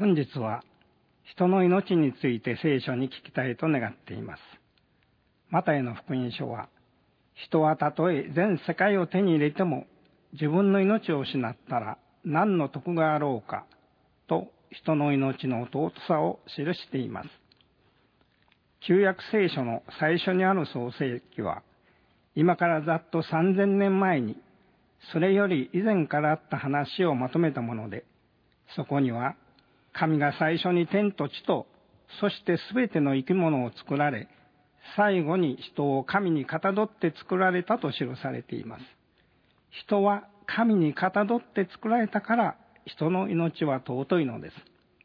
本日は人の命について聖書に聞きたいと願っています。マタイの福音書は、人はたとえ全世界を手に入れても自分の命を失ったら何の得があろうかと人の命の尊さを記しています。旧約聖書の最初にある創世記は、今からざっと3000年前にそれより以前からあった話をまとめたもので、そこには神が最初に天と地と、そしてすべての生き物を作られ、最後に人を神にかたどって作られたと記されています。人は神にかたどって作られたから、人の命は尊いのです。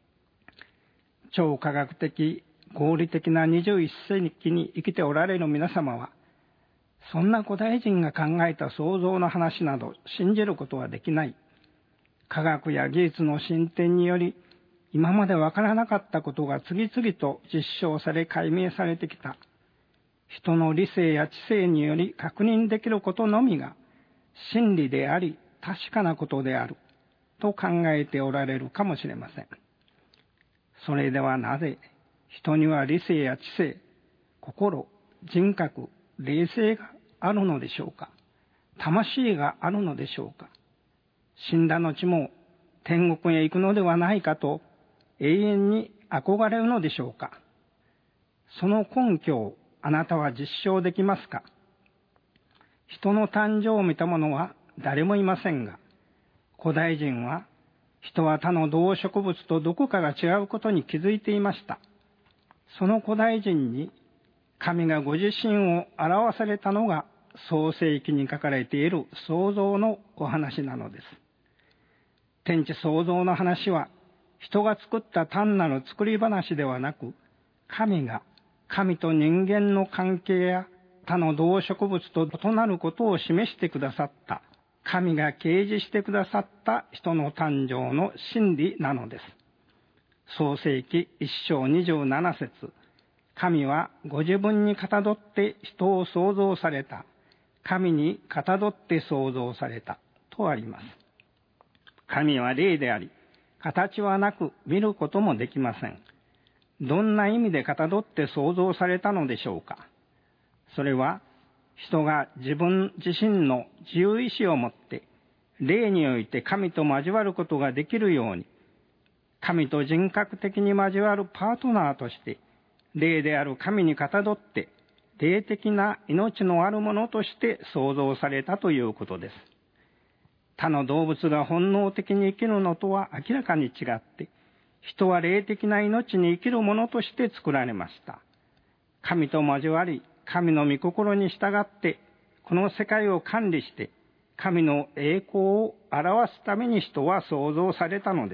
超科学的、合理的な21世紀に生きておられる皆様は、そんな古代人が考えた創造の話など信じることはできない。科学や技術の進展により、今までわからなかったことが次々と実証され解明されてきた。人の理性や知性により確認できることのみが真理であり確かなことであると考えておられるかもしれません。それではなぜ人には理性や知性、心、人格、霊性があるのでしょうか。魂があるのでしょうか。死んだ後も天国へ行くのではないかと永遠に憧れるのでしょうか。その根拠をあなたは実証できますか。人の誕生を見た者は誰もいませんが、古代人は人は他の動植物とどこかが違うことに気づいていました。その古代人に神がご自身を表されたのが創世記に書かれている創造のお話なのです。天地創造の話は人が作った単なる作り話ではなく、神が神と人間の関係や他の動植物と異なることを示してくださった、神が啓示してくださった人の誕生の真理なのです。創世記1章27節、神はご自分にかたどって人を創造された。神にかたどって創造されたとあります。神は霊であり、形はなく見ることもできません。どんな意味でかたどって創造されたのでしょうか。それは人が自分自身の自由意志を持って霊において神と交わることができるように、神と人格的に交わるパートナーとして霊である神にかたどって霊的な命のあるものとして創造されたということです。他の動物が本能的に生きるのとは明らかに違って、人は霊的な命に生きるものとして作られました。神と交わり、神の御心に従って、この世界を管理して、神の栄光を表すために人は創造されたのです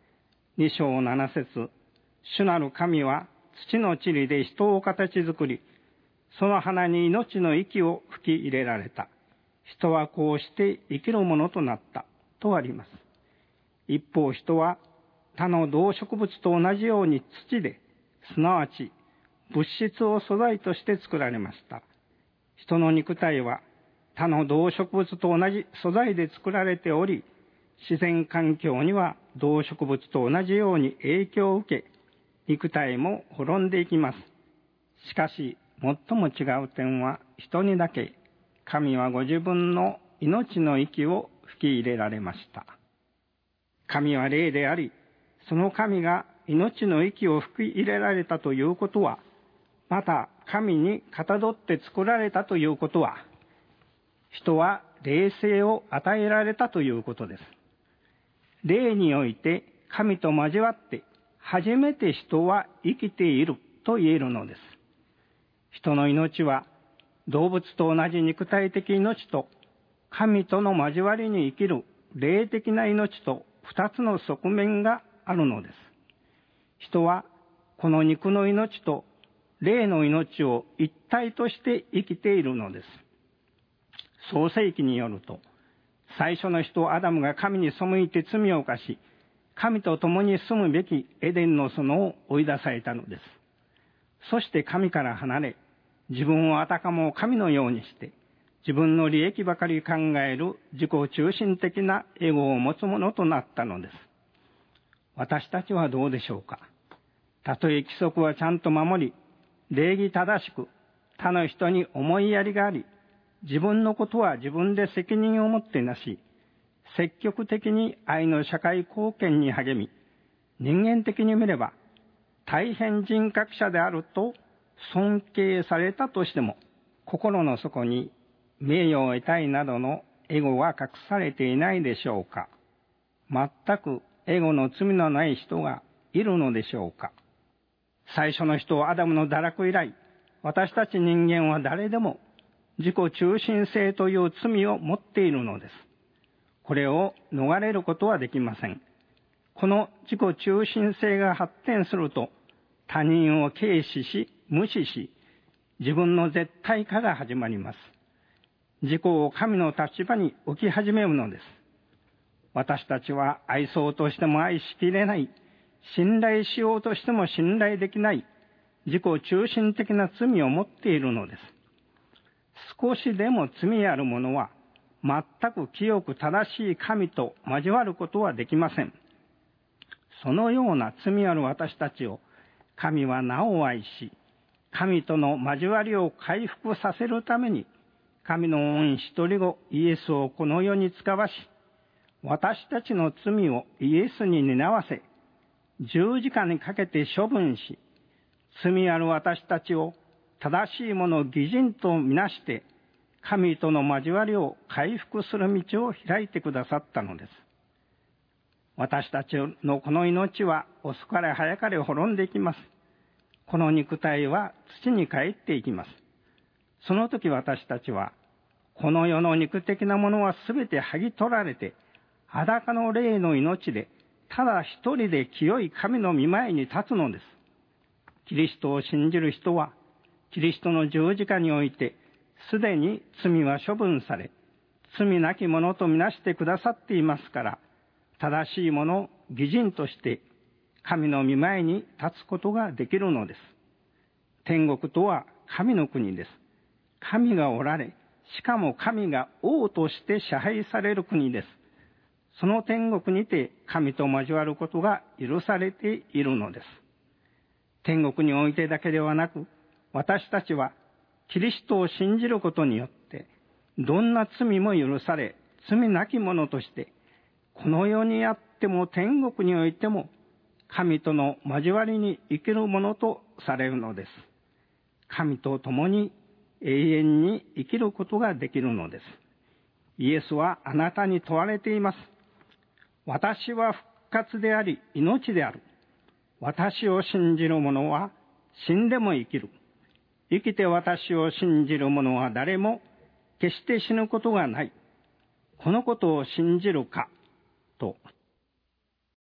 。2章7節、主なる神は土の塵で人を形作り、その花に命の息を吹き入れられた。人はこうして生きるものとなったとあります。一方、人は他の動植物と同じように土で、すなわち物質を素材として作られました。人の肉体は他の動植物と同じ素材で作られており、自然環境には動植物と同じように影響を受け、肉体も滅んでいきます。しかし、最も違う点は、人にだけ神はご自分の命の息を吹き入れられました。神は霊であり、その神が命の息を吹き入れられたということは、また神にかたどって作られたということは、人は霊性を与えられたということです。霊において神と交わって初めて人は生きていると言えるのです。人の命は動物と同じ肉体的命と神との交わりに生きる霊的な命と二つの側面があるのです。人はこの肉の命と霊の命を一体として生きているのです。創世記によると、最初の人アダムが神に背いて罪を犯し、神と共に住むべきエデンの園を追い出されたのです。そして神から離れ、自分をあたかも神のようにして、自分の利益ばかり考える自己中心的なエゴを持つ者となったのです。 私たちはどうでしょうか。たとえ規則はちゃんと守り、礼儀正しく、他の人に思いやりがあり、自分のことは自分で責任を持ってなし、積極的に愛の社会貢献に励み、人間的に見れば大変人格者であると尊敬されたとしても、心の底に名誉を得たいなどのエゴは隠されていないでしょうか。全くエゴの罪のない人がいるのでしょうか。最初の人アダムの堕落以来、私たち人間は誰でも自己中心性という罪を持っているのです。これを逃れることはできません。この自己中心性が発展すると、他人を軽視し、無視し、自分の絶対化が始まります。自己を神の立場に置き始めるのです。私たちは愛そうとしても愛しきれない、信頼しようとしても信頼できない、自己中心的な罪を持っているのです。少しでも罪ある者は、全く清く正しい神と交わることはできません。そのような罪ある私たちを神はなお愛し、神との交わりを回復させるために、神の御一人子イエスをこの世に使わし、私たちの罪をイエスに担わせ、十字架にかけて処分し、罪ある私たちを正しいものを義人とみなして、神との交わりを回復する道を開いてくださったのです。私たちのこの命は遅かれ早かれ滅んでいきます。この肉体は土に帰っていきます。その時私たちは、この世の肉的なものはすべて剥ぎ取られて、裸の霊の命で、ただ一人で清い神の御前に立つのです。キリストを信じる人は、キリストの十字架において、すでに罪は処分され、罪なき者とみなしてくださっていますから、正しい者、義人として、神の御前に立つことができるのです。天国とは神の国です。神がおられ、しかも神が王として支配される国です。その天国にて神と交わることが許されているのです。天国においてだけではなく、私たちはキリストを信じることによって、どんな罪も許され、罪なき者として、この世にあっても天国においても、神との交わりに生きるものとされるのです。神と共に永遠に生きることができるのです。イエスはあなたに問われています。私は復活であり、命である。私を信じる者は死んでも生きる。生きて私を信じる者は誰も決して死ぬことがない。このことを信じるかと